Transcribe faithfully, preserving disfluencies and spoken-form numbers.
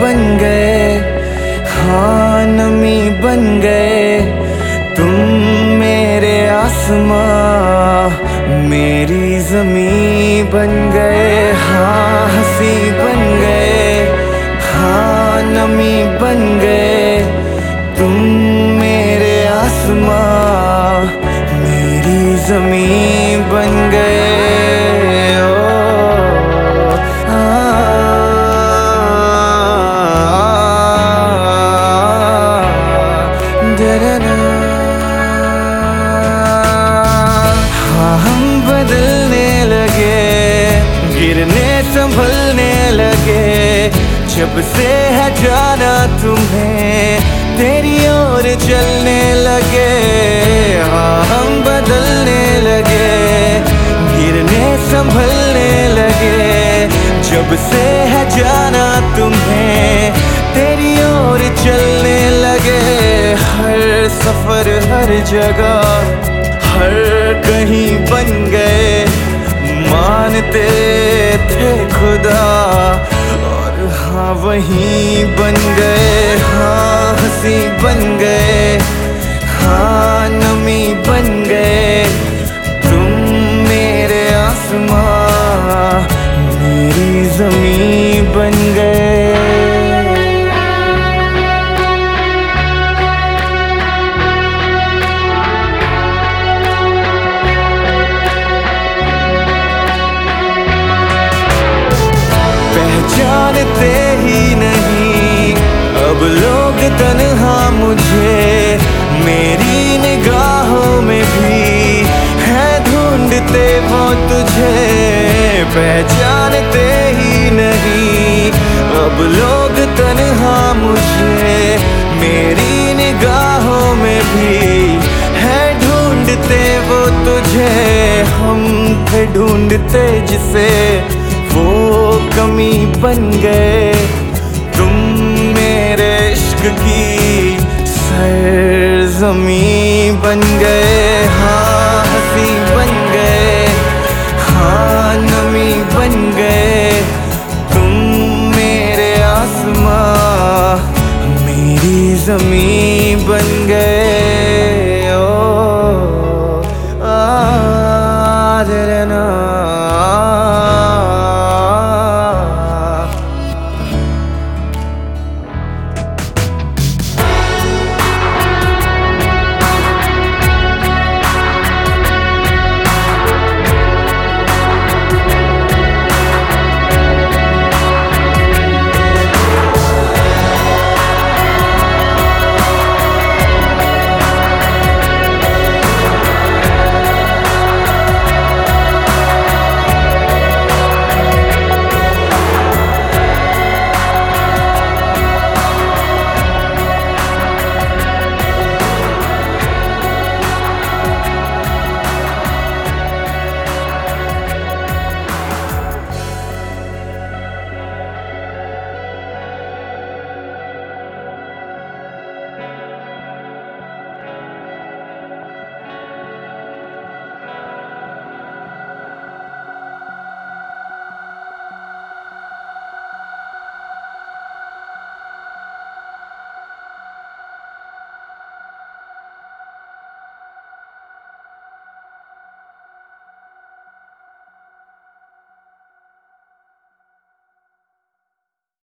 बन गए, हाँ नमी बन गए तुम मेरे आसमां, मेरी ज़मीं बन गए। हाँ हंसी बन गए, हाँ नमी बन गए तुम मेरे आसमां, मेरी ज़मीं बन गए। हाँ हम बदलने लगे, गिरने संभलने लगे, जब से है जाना तुम्हें तेरी ओर चलने लगे। हाँ हम बदलने लगे, गिरने संभलने लगे, जब से है जाना तुम्हें तेरी ओर चलने लगे। हर सफर हर जगह हर कहीं बन गए, मानते थे खुदा और हाँ वहीं बन गए। हाँ हंसी बन गए, हाँ नमी बन गए तुम मेरे आसमां, मेरी ज़मीं बन गए। जानते ही नहीं अब लोग तन्हा मुझे, मेरी निगाहों में भी है ढूंढते वो तुझे। पहचानते ही नहीं अब लोग तन्हा मुझे, मेरी निगाहों में भी है ढूंढते वो तुझे। हम थे ढूंढते जिसे वो कमी बन गए, तुम मेरे इश्क की सरज़मीं